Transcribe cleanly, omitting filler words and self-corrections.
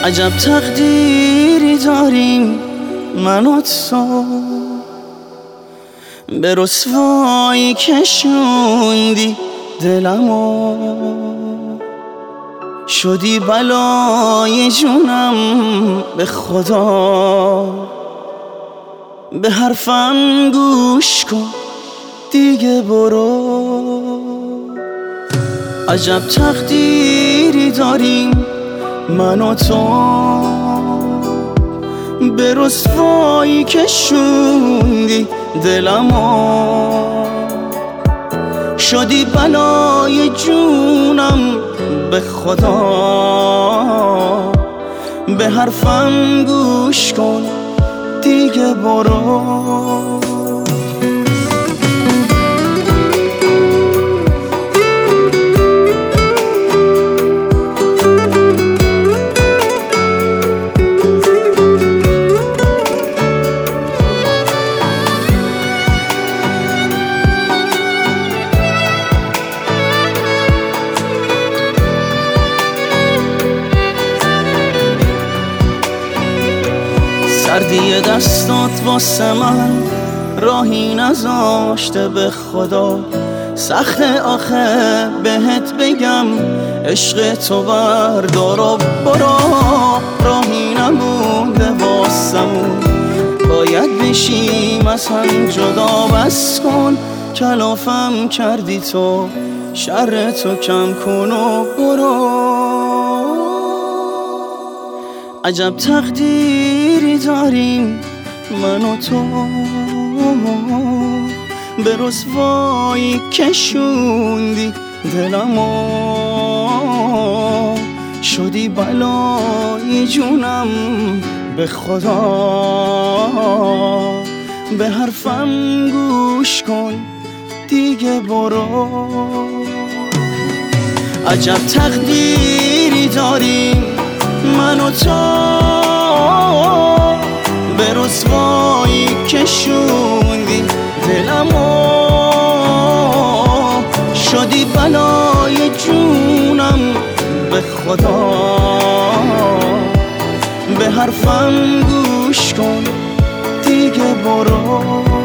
عجب تقدیری داریم من و تو، به رسوایی کشوندی دلمو، شدی بلای جونم به خدا. به حرفم گوش کن دیگه برو. عجب تقدیری داریم من و تو، به رسوایی کشوندی دلمو، شدی بلای جونم به خدا. به حرفم گوش کن دیگه برو. سردی دستات واسه من راهی نذاشته به خدا. سخت آخه بهت بگم عشق تو بردار و برو. راهی نمونده واسمون باید بشیم از هم جدا. بس کن کلافم کردی تو، شر تو کم کن و برو. عجب تقدیری داریم من و تو، به رسوایی کشوندی دلمو، شدی بلای جونم به خدا. به حرفم گوش کن دیگه برو. عجب تقدیری داریم من و تو، به رسوایی کشوندی دلمو، شدی بلای جونم به خدا. به حرفم گوش کن دیگه برو.